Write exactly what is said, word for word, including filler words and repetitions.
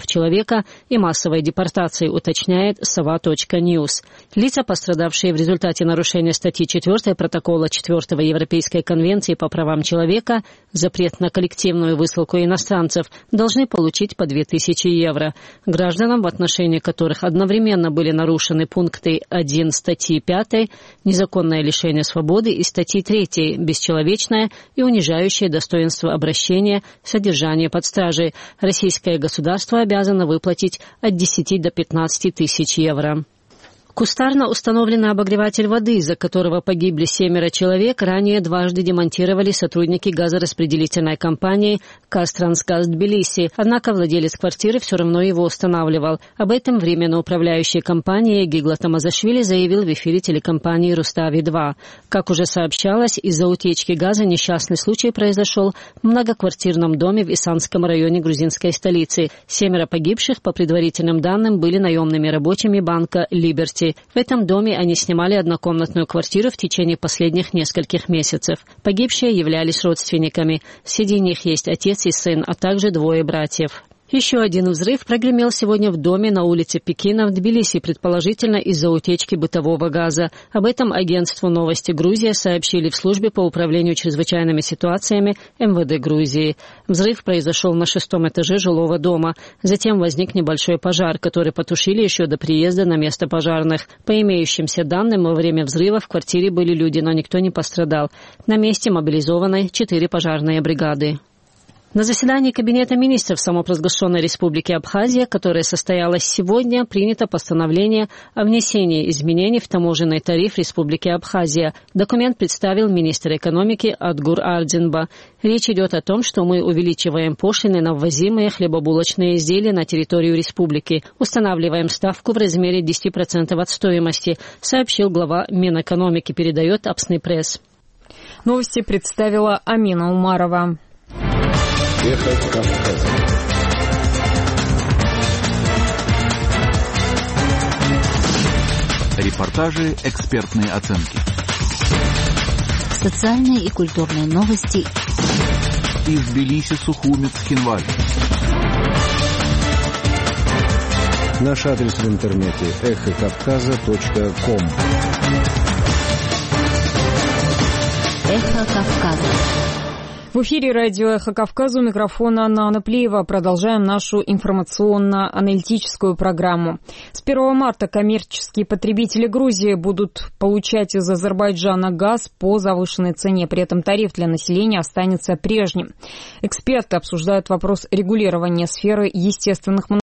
человека и массовой депортации, уточняет сова точка ньюс. Лица, пострадавшие в результате нарушения статьи четвёртой протокола четвёртого Европейской конвенции по правам человека, запрет на коллективную высылку иностранцев, должны получить по две тысячи евро. Гражданам, в отношении которых одновременно были нарушены пункты один статьи пятой, незаконное лишение свободы, и статьи третьей, бесчеловечное и унижающее достоинство обращения, содержание под стражей, российское государство обязано выплатить от десяти до пятнадцати тысяч евро. Кустарно установленный обогреватель воды, из-за которого погибли семеро человек, ранее дважды демонтировали сотрудники газораспределительной компании «Казтрансгаз Тбилиси», однако владелец квартиры все равно его устанавливал. Об этом временно управляющий компанией Гигла Тамазашвили заявил в эфире телекомпании «Рустави-два». Как уже сообщалось, из-за утечки газа несчастный случай произошел в многоквартирном доме в Исанском районе грузинской столицы. Семеро погибших, по предварительным данным, были наемными рабочими банка «Либерти». В этом доме они снимали однокомнатную квартиру в течение последних нескольких месяцев. Погибшие являлись родственниками. Среди них есть отец и сын, а также двое братьев. Еще один взрыв прогремел сегодня в доме на улице Пекина в Тбилиси, предположительно из-за утечки бытового газа. Об этом агентству «Новости Грузия» сообщили в службе по управлению чрезвычайными ситуациями эм вэ дэ Грузии. Взрыв произошел на шестом этаже жилого дома. Затем возник небольшой пожар, который потушили еще до приезда на место пожарных. По имеющимся данным, во время взрыва в квартире были люди, но никто не пострадал. На месте мобилизованы четыре пожарные бригады. На заседании Кабинета министров самопровозглашенной Республики Абхазия, которое состоялось сегодня, принято постановление о внесении изменений в таможенный тариф Республики Абхазия. Документ представил министр экономики Адгур Ардинба. Речь идет о том, что мы увеличиваем пошлины на ввозимые хлебобулочные изделия на территорию республики. Устанавливаем ставку в размере десять процентов от стоимости, сообщил глава Минэкономики, передает Апсный пресс. Новости представила Амина Умарова. Эхо Кавказа. Репортажи, экспертные оценки. Социальные и культурные новости. Из Тбилиси, Сухумец, Хинваль. Наш адрес в интернете эхо кавказа точка ком. Эхо Кавказа. В эфире радио «Эхо Кавказа», у микрофона Анна Плеева. Продолжаем нашу информационно-аналитическую программу. С первого марта коммерческие потребители Грузии будут получать из Азербайджана газ по завышенной цене. При этом тариф для населения останется прежним. Эксперты обсуждают вопрос регулирования сферы естественных монопольных